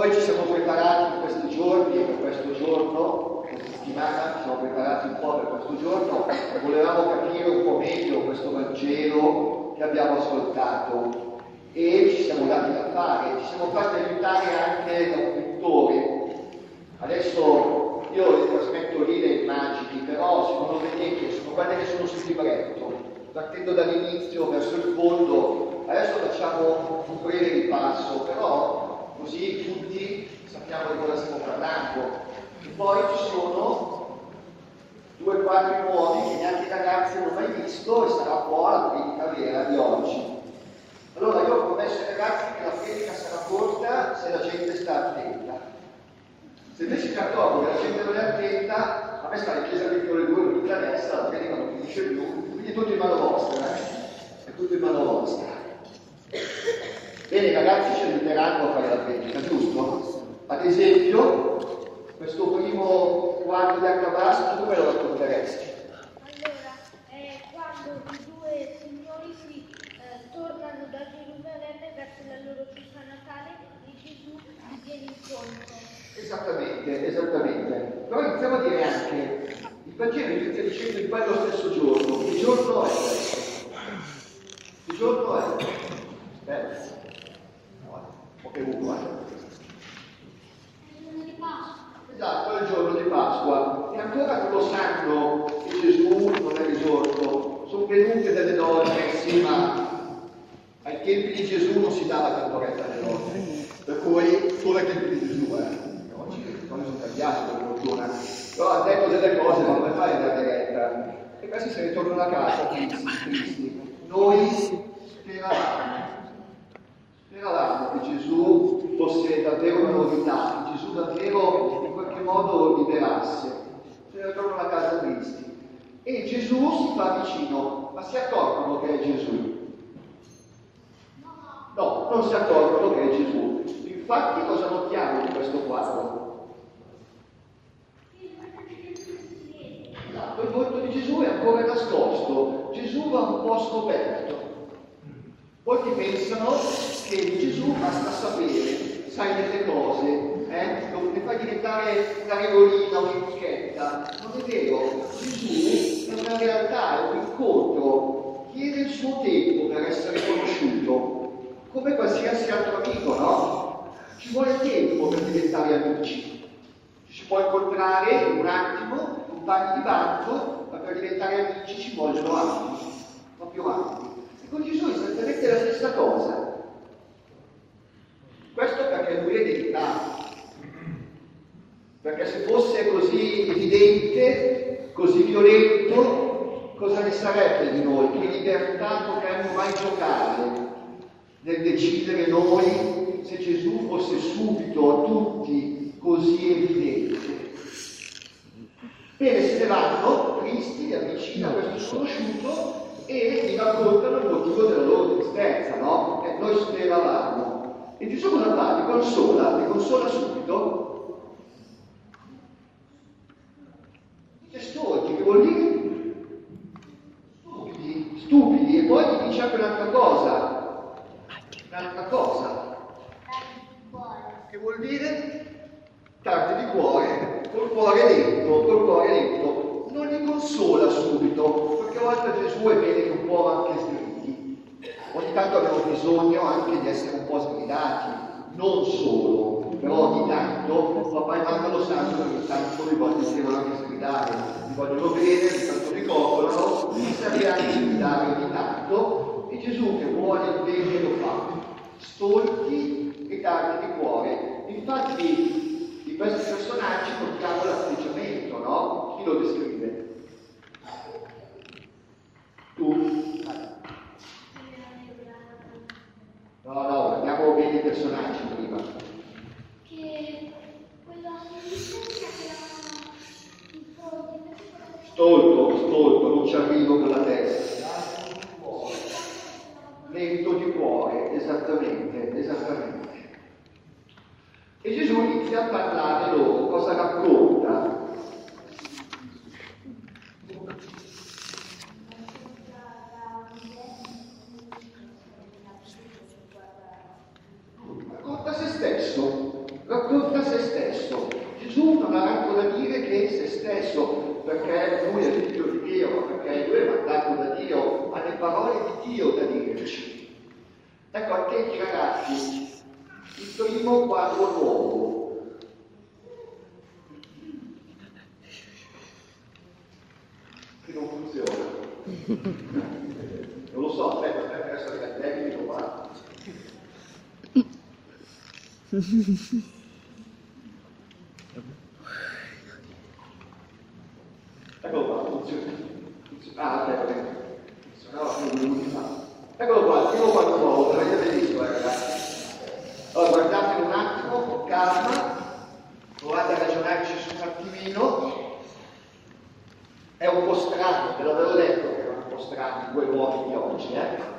Noi ci siamo preparati in questi giorni, per questo giorno, questa settimana, ci siamo preparati un po' per questo giorno, volevamo capire un po' meglio questo Vangelo che abbiamo ascoltato e ci siamo dati da fare, ci siamo fatti aiutare anche da un pittore. Adesso io le trasmetto lì le immagini, però se non lo vedete, sono quelle che sono sul libretto, partendo dall'inizio verso il fondo. Adesso facciamo un breve ripasso, però così tutti sappiamo di cosa stiamo parlando. E poi ci sono 2 quadri nuovi che neanche i ragazzi hanno mai visto e sarà un po' la predica vera di oggi. Allora io ho promesso ai ragazzi che la predica sarà corta se la gente sta attenta. Se invece mi accorgo che la gente non è attenta, a me sta in chiesa di ore 2 minuti adesso, la predica non finisce più, quindi è tutto in mano vostra, è tutto in mano vostra. Bene, i ragazzi ci aiuteranno a fare la predica, giusto? Ad esempio, questo primo quadro di Accabas, tu come lo racconteresti? Allora, è quando i 2 signori tornano da Gerusalemme verso la loro festa natale e Gesù gli viene incontro. Esattamente. Però iniziamo a dire anche, il Vangelo inizia dicendo in quello stesso giorno. Che giorno è questo? Che giorno è? Aspetta. Ok, uno, Esatto, è il giorno di Pasqua. E ancora non lo sanno che Gesù non è risorto. Sono venute delle donne, sì, ma ai tempi di Gesù non si dava tanto retta alle donne. Per cui, solo ai tempi di Gesù, oggi le cose sono cambiate per fortuna. Però ha detto delle cose, ma come fai a dare retta? E questi se ne tornano a casa, tristi. Noi speravamo che Gesù fosse davvero una novità, che Gesù davvero in qualche modo liberasse. Se ne tornano a casa tristi. E Gesù si fa vicino, ma si accorgono che è Gesù? No, non si accorgono che è Gesù. Infatti cosa notiamo in questo quadro? Esatto, il volto di Gesù è ancora nascosto, Gesù va un po' scoperto. Molti pensano che di Gesù basta sapere, sai delle cose, non ti fai diventare una regolina, un'etichetta. Non è vero, Gesù è una realtà, è un incontro, chiede il suo tempo per essere conosciuto, come qualsiasi altro amico, no? Ci vuole tempo per diventare amici. Ci si può incontrare in un attimo, compagni di banco, ma per diventare amici ci vogliono anni, proprio anni. E con Gesù è esattamente la stessa cosa. Questo perché lui è delicato. Perché se fosse così evidente, così violento, cosa ne sarebbe di noi? Che libertà potremmo mai giocare nel decidere noi se Gesù fosse subito a tutti così evidente? Bene, se ne vanno, tristi, avvicina a questo sconosciuto e gli raccontano il motivo della loro tristezza, no? Noi speravamo. E Gesù cosa fa? Li consola subito. Dice stolti, che vuol dire? Stupidi, e poi ti dice anche un'altra cosa. Che vuol dire? Tardi di cuore, col cuore lento. Non li consola subito, perché a volte Gesù è bene che un po' anche sgridi. Ogni tanto abbiamo bisogno anche di essere un po' sgridati, non solo, però ogni tanto papà e mamma lo sanno, ogni tanto li devono anche sgridare, li vogliono bene, ogni tanto li coccolano, li serve anche sgridare ogni tanto, e Gesù che vuole il bene lo fa, stolti e tardi di cuore. Infatti di questi personaggi notiamo l'atteggiamento, no? Chi lo descrive? Tu? No, guardiamo bene i personaggi prima. Che quello a sinistra che Stolto, non ci arrivo con la testa. Lento di cuore, esattamente. E Gesù inizia a parlare loro, cosa racconta? Racconta se stesso, Ecco, attenti ragazzi, il primo quadro nuovo. Che non funziona. Non lo so, aspetta, adesso arriva il tecnico qua. Eccolo qua, funziona. Ah, ok, funzionava più minuti fa. Eccolo qua, il primo quadro nuovo, l'avete visto, ragazzi. Allora, guardate un attimo, con calma, provate a ragionarci su un attimino. È un po' strano, ve l'avevo detto che erano un po' strani due uomini di oggi,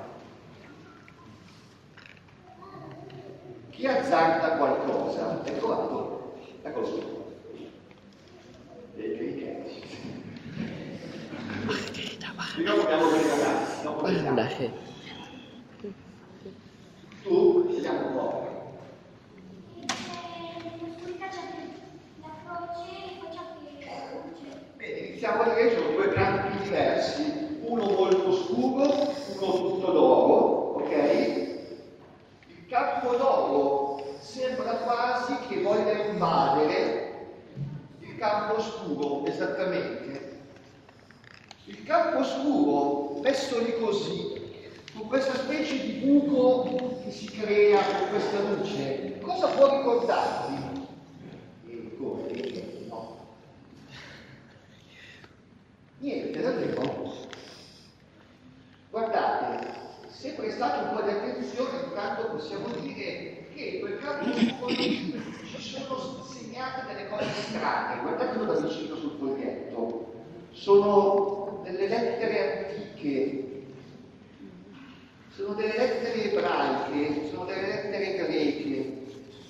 Chi azzarda qualcosa? È trovato? Eccolo qui. Noi abbiamo dei ragazzi, dopo vediamo. Tu, vediamo un po'. Bene, iniziamo a dire, sono due campi diversi, uno molto scuro, uno tutto d'oro, ok? Il campo d'oro sembra quasi che voglia invadere il campo scuro, esattamente. Il campo scuro, messo lì così, con questa specie di buco che si crea con questa luce, cosa può ricordarvi? No. Niente, davvero. Guardate, se prestate un po' di attenzione, intanto possiamo dire che in quel campo scuro ci sono segnate delle cose strane. Guardatelo da vicino sul foglietto. Sono delle lettere antiche, sono delle lettere ebraiche, sono delle lettere greche.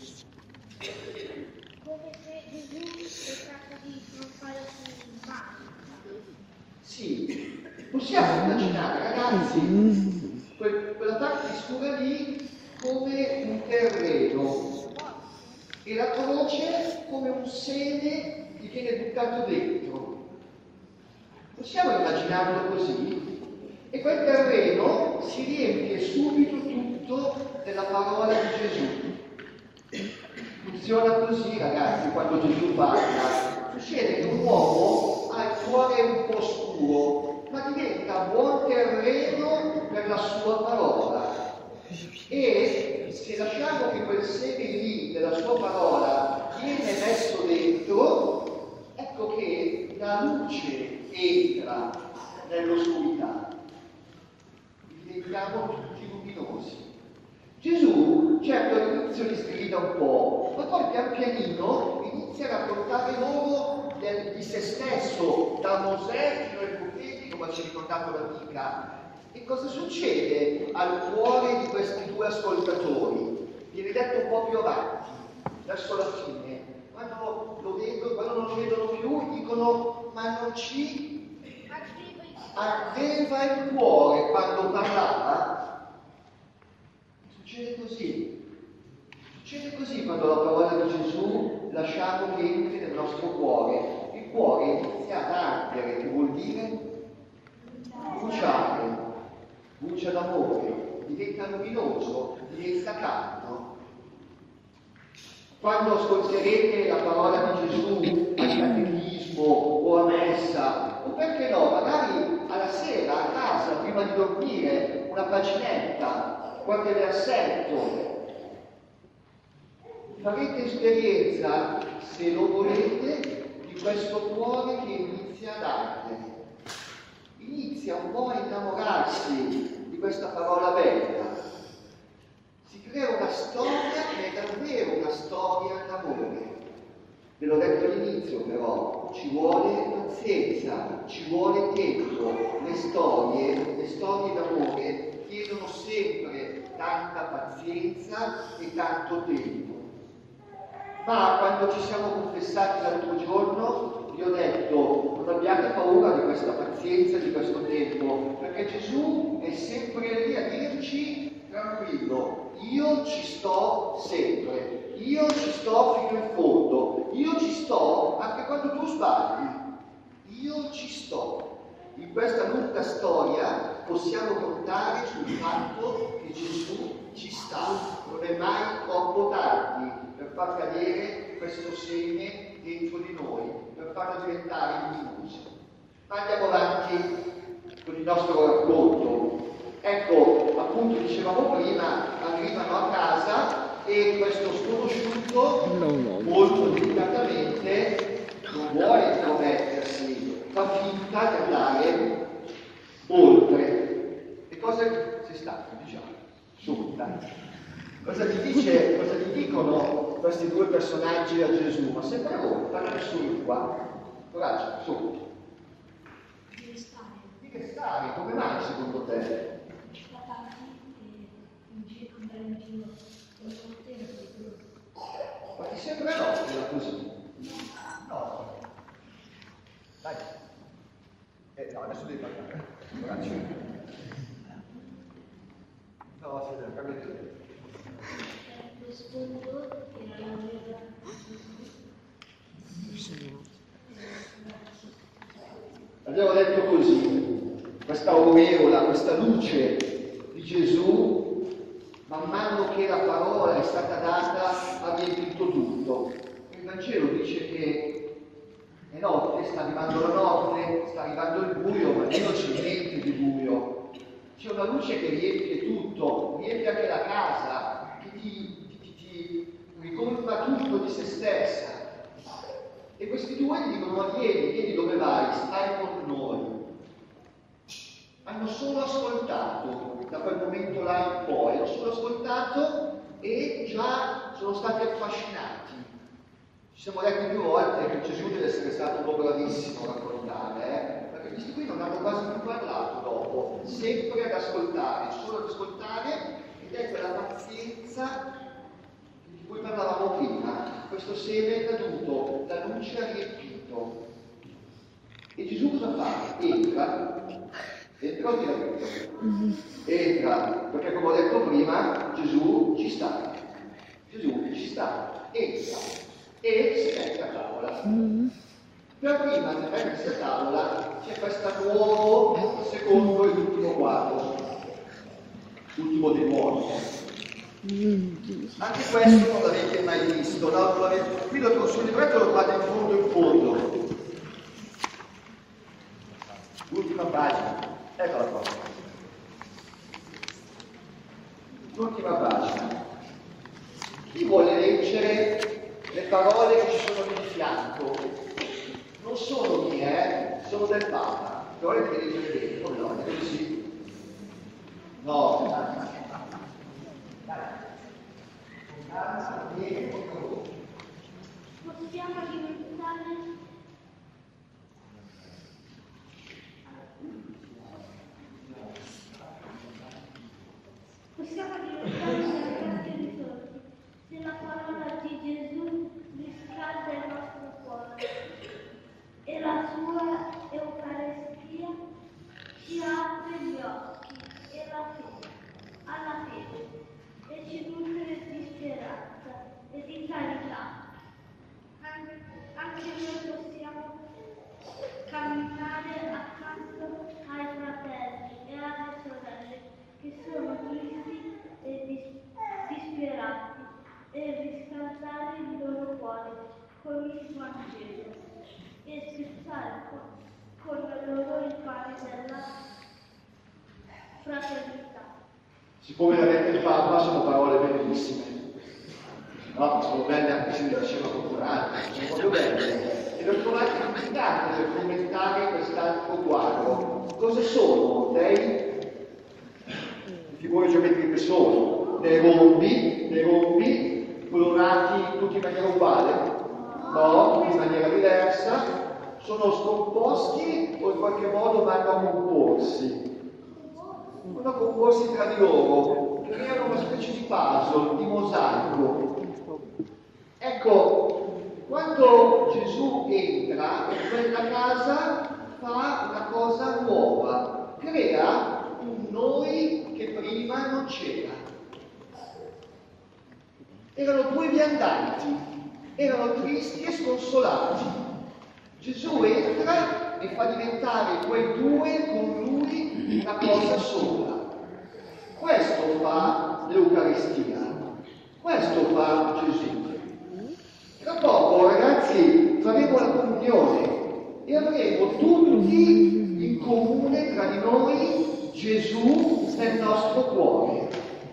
Come se Gesù tratta di non fare un male. Sì, possiamo immaginare, ragazzi, quella parte scura lì come un terreno e la croce come un seme che viene buttato dentro. Possiamo immaginarlo così? E quel terreno si riempie subito tutto della parola di Gesù. Funziona così, ragazzi, quando Gesù parla. Succede che un uomo ha il cuore un po' scuro, ma diventa buon terreno per la sua parola. E se lasciamo che quel seme lì della sua parola viene messo dentro, ecco che la luce entra nell'oscurità. Diventiamo tutti luminosi. Gesù, certo all'inizio li sgrida un po', ma poi pian pianino inizia a raccontare loro di se stesso, da Mosè fino ai profeti, come ci ha ricordato l'amica. E cosa succede al cuore di questi due ascoltatori? Viene detto un po' più avanti, verso la fine. Quando lo vedono, quando non lo vedono più, dicono: ma non ci ardeva il cuore quando parlava? Succede così. Succede così quando la parola di Gesù lasciamo che entri nel nostro cuore. Il cuore inizia ad ardere, che vuol dire bruciare, brucia d'amore, diventa luminoso, diventa caldo. Quando ascolterete la parola di Gesù al catechismo o a messa, o perché no, magari alla sera a casa, prima di dormire, una paginetta, qualche versetto, farete esperienza, se lo volete, di questo cuore che inizia ad ardere. Inizia un po' a innamorarsi di questa parola bella. Si crea una storia che è davvero una storia d'amore. Ve l'ho detto all'inizio, però, ci vuole pazienza, ci vuole tempo. Le storie d'amore chiedono sempre tanta pazienza e tanto tempo. Ma quando ci siamo confessati l'altro giorno, vi ho detto: non abbiate paura di questa pazienza, di questo tempo, perché Gesù è sempre lì a dirci: tranquillo, io ci sto sempre, io ci sto fino in fondo, io ci sto anche quando tu sbagli, io ci sto. In questa lunga storia possiamo contare sul fatto che Gesù ci sta, non è mai troppo tardi per far cadere questo seme dentro di noi, per farlo diventare luminoso. Ma andiamo avanti con il nostro racconto. Ecco, appunto dicevamo prima, arrivano a casa e questo sconosciuto molto delicatamente non vuole intromettersi, fa finta di andare oltre. E cosa si sta? Diciamo, su, dai. Cosa gli dicono questi due personaggi a Gesù? Ma sempre voi, parlare su qua. Coraggio, su. Di che stare? Come mai secondo te? Ma ti sembra no, era così? No. Dai. No, adesso devi parlare. Coraggio. No, si deve cambiare. Abbiamo detto così, questa aureola, questa luce di Gesù, man mano che la parola è stata data, ha riempito tutto. Il Vangelo dice che è notte, sta arrivando la notte, sta arrivando il buio, ma non c'è niente di buio. C'è una luce che riempie tutto, riempie anche la casa, che ti ricolma tutto di se stessa. E questi due gli dicono: ma vieni dove vai, stai con noi. Hanno solo ascoltato, da quel momento là in poi, hanno solo ascoltato e già sono stati affascinati. Ci siamo detti più volte che Gesù deve essere stato un po' bravissimo a raccontare, perché questi qui non hanno quasi più parlato dopo, sempre ad ascoltare, solo ad ascoltare, ed è quella pazienza di cui parlavamo prima. Questo seme è caduto, la luce ha riempito. E Gesù cosa fa? Entra o tira dentro? Entra, perché come ho detto prima, Gesù ci sta, entra e si mette a tavola. Però prima di mettersi a tavola c'è questo nuovo, secondo e l'ultimo quadro, l'ultimo dei nuovi. Anche questo non l'avete mai visto, no? Qui sul libretto lo trovate in fondo. L'ultima pagina, eccola qua. L'ultima pagina. Chi vuole leggere le parole che ci sono lì di fianco? Non sono mie, sono del Papa. Però le devi leggere bene, come no? Così. No. Possiamo diventare serpenti risorti se la parola di Gesù riscalda il nostro cuore e la sua Eucaristia ci apre gli occhi e alla fede e ci nutre di speranza e di carità. Anche noi possiamo camminare accanto ai fratelli e alle sorelle che sono tristi e disperati e riscaldare il loro cuore con il Vangelo e spezzare con loro il pane della fraternità. Siccome l'avete il Papa, sono parole bellissime. No, sono belle anche se le diceva Corporale, sono proprio belle. E le ho trovate complicate per commentare quest'altro quadro. Cosa sono? Dei figure geometriche sono? Dei rombi colorati tutti in maniera uguale? No, in maniera diversa. Sono scomposti o in qualche modo vanno a comporsi? Vanno a comporsi tra di loro, creano una specie di puzzle, di mosaico. Ecco, quando Gesù entra in quella casa fa una cosa nuova, crea un noi che prima non c'era. Erano due viandanti, erano tristi e sconsolati. Gesù entra e fa diventare quei due con lui una cosa sola. Questo fa l'Eucaristia. Questo fa Gesù. Tra poco, ragazzi, faremo la comunione e avremo tutti in comune tra di noi Gesù nel nostro cuore.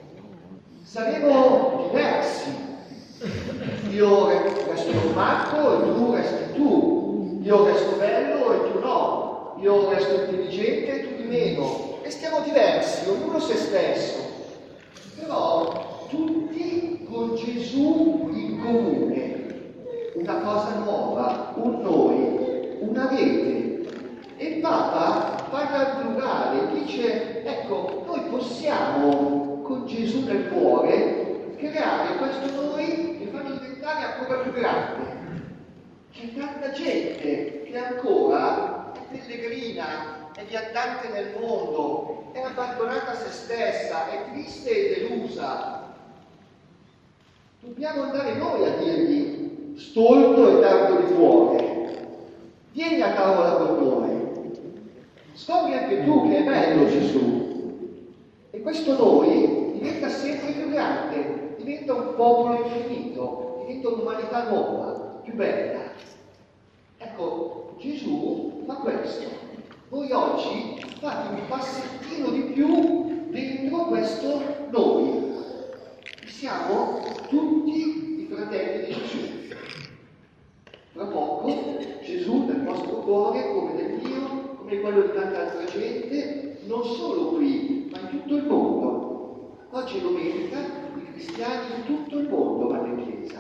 Saremo diversi. Io resto Marco e tu resti tu. Io resto bello e tu no. Io resto intelligente e tu di meno. Restiamo diversi, ognuno se stesso. Però tutti con Gesù in comune. Una cosa nuova, un noi, una rete. E il Papa parla al plurale, dice, ecco, noi possiamo con Gesù nel cuore creare questo noi che fa diventare ancora più grande. C'è tanta gente che ancora è pellegrina, è viandante nel mondo, è abbandonata a se stessa, è triste e delusa. Dobbiamo andare noi a dirgli, stolto e tardo di cuore, vieni a tavola con noi, scopri anche tu che è bello Gesù. E questo noi diventa sempre più grande, diventa un popolo infinito, diventa un'umanità nuova, più bella. Ecco, Gesù fa questo. Voi oggi fate un passettino di più dentro questo noi. Siamo tutti i fratelli di Gesù. Tra poco Gesù nel vostro cuore, come nel mio, come quello di tanta altra gente, non solo qui, ma in tutto il mondo. Oggi è domenica, i cristiani in tutto il mondo vanno in chiesa.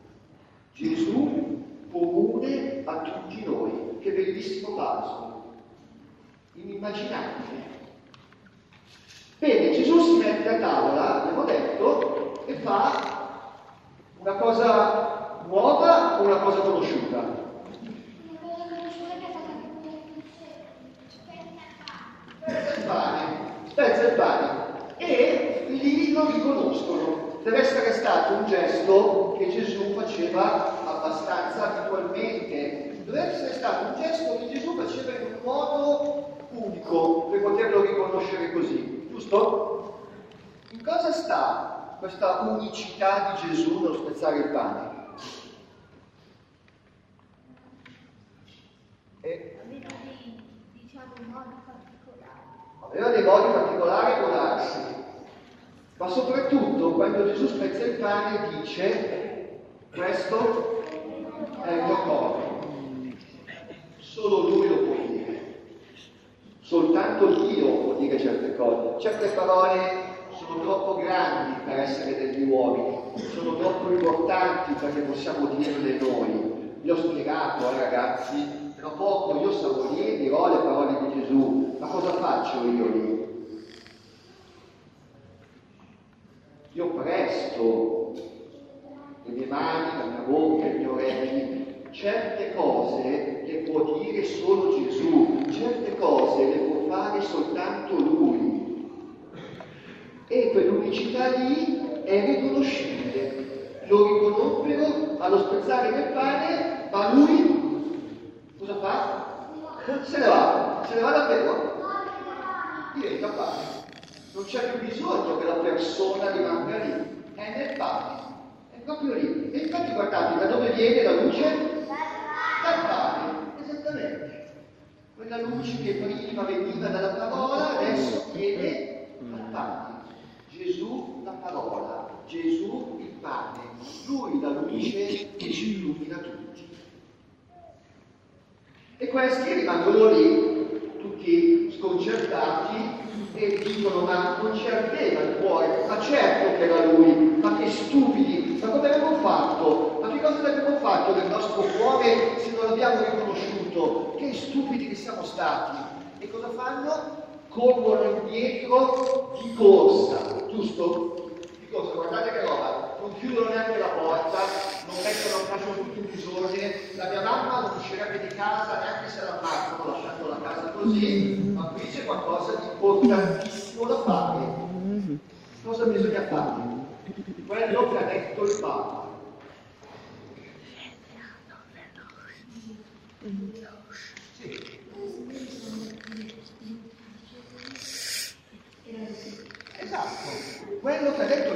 Gesù comune a tutti noi. Che bellissimo passo, inimmaginabile. Bene, Gesù si mette a tavola, abbiamo detto, e fa una cosa nuova o una cosa conosciuta? Spezza il pane e lì lo riconoscono. Deve essere stato un gesto che Gesù faceva abbastanza abitualmente. Deve essere stato un gesto che Gesù faceva in un modo unico per poterlo riconoscere così, giusto? In cosa sta questa unicità di Gesù nello spezzare il pane? Aveva dei modi particolari può darsi, ma soprattutto quando Gesù spezza il pane dice questo è il mio corpo. Solo lui lo può dire, soltanto Dio può dire certe cose. Certe parole sono troppo grandi per essere degli uomini, sono troppo importanti perché possiamo dirle noi. Vi ho spiegato, ragazzi, tra poco io sarò lì e dirò le parole di Gesù, ma cosa faccio io lì? Io presto le mie mani, la mia bocca, i miei orecchi, certe cose le può dire solo Gesù, certe cose le può fare soltanto Lui. E quell'unicità lì è riconoscibile. Lo riconobbero allo spezzare del pane, ma Lui cosa fa? Se ne va davvero? Diventa pane. Non c'è più bisogno che la persona rimanga lì, è nel pane, è proprio lì. E infatti guardate, da dove viene la luce? Dal pane, esattamente. Quella luce che prima veniva dalla parola, adesso viene dal pane. Gesù la parola, Gesù il pane, Lui la luce che ci illumina tutti. E questi rimangono lì, tutti sconcertati, e dicono, ma non ci ardeva il cuore, ma certo che era Lui, ma che stupidi, ma come abbiamo fatto? Ma che cosa abbiamo fatto del nostro cuore se non l'abbiamo riconosciuto? Che stupidi che siamo stati! E cosa fanno? Corrono indietro di corsa, giusto? Di corsa, guardate che roba, non chiudono neanche la porta, non lasciano tutto in disordine. La mia mamma non uscirebbe di casa neanche se la partono lasciando la casa così, ma qui c'è qualcosa di importantissimo da fare. Cosa bisogna fare? Quello che ha detto il Papa. Sì. Esatto, quello che ha detto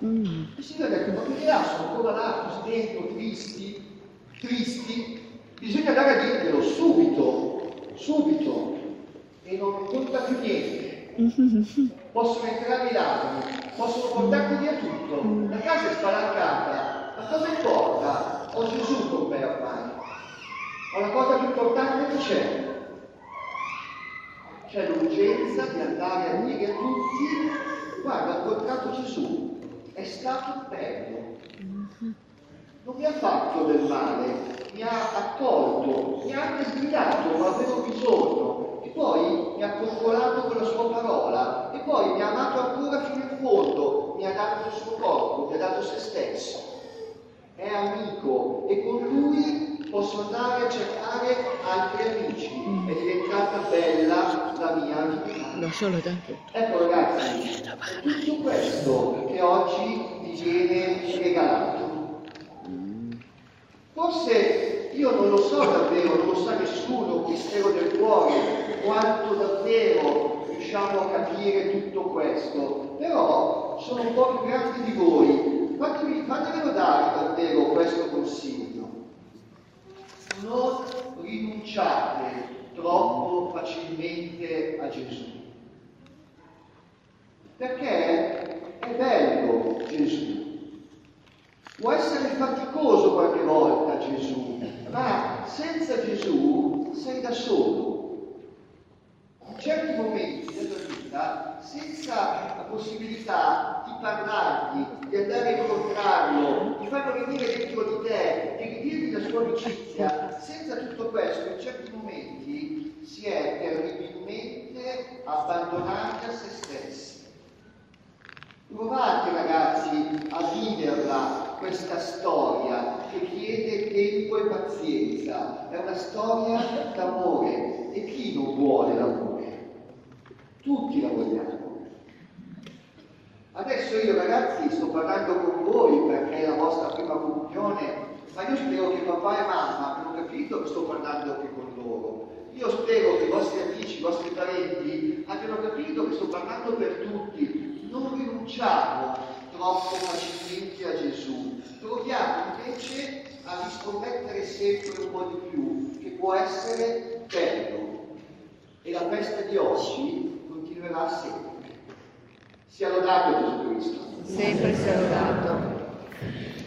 Il Signore ha detto, ma quelli là sono ancora là, così dentro, tristi, bisogna andare a dirglielo subito, e non conta più niente. Possono entrare i ladri, possono portarti via tutto, la casa è spalancata, ma cosa importa? Ho Gesù con me ormai, ma la cosa più importante che c'è l'urgenza di andare a dire a tutti, guarda, ho incontrato Gesù, è stato bello, non mi ha fatto del male, mi ha accolto, mi ha anche sgridato, ma avevo bisogno, e poi mi ha coccolato con la sua parola, e poi mi ha amato ancora fino in fondo, mi ha dato il suo corpo, mi ha dato se stesso. È amico, e con lui posso andare a cercare altri amici. È diventata bella la mia vita. Ecco ragazzi, è tutto questo che oggi vi viene regalato. Forse io non lo so davvero, non lo sa nessuno, mistero del cuore, quanto davvero riusciamo a capire tutto questo, però sono un po' più grandi di voi. Fatemelo dare davvero questo consiglio. Non rinunciate troppo facilmente a Gesù. Perché è bello Gesù. Può essere faticoso qualche volta Gesù, ma senza Gesù sei da solo. In certi momenti della vita, senza la possibilità di parlargli, di andare a incontrarlo, di farlo venire dentro di te, di ridirgli la sua amicizia, senza tutto questo, in certi momenti si è terribilmente abbandonati a se stessi. Provate ragazzi a viverla questa storia che chiede tempo e pazienza. È una storia d'amore. E chi non vuole l'amore? Tutti la vogliamo. Adesso io ragazzi sto parlando con voi perché è la vostra prima comunione, ma io spero che papà e mamma abbiano capito che sto parlando anche con loro. Io spero che i vostri amici, i vostri parenti abbiano capito che sto parlando per tutti. Non rinunciamo troppo facilmente a Gesù, proviamo invece a riscommettere sempre un po' di più, che può essere bello. E la festa di oggi continuerà sempre. Sia lodato Gesù Cristo. Sempre sia lodato.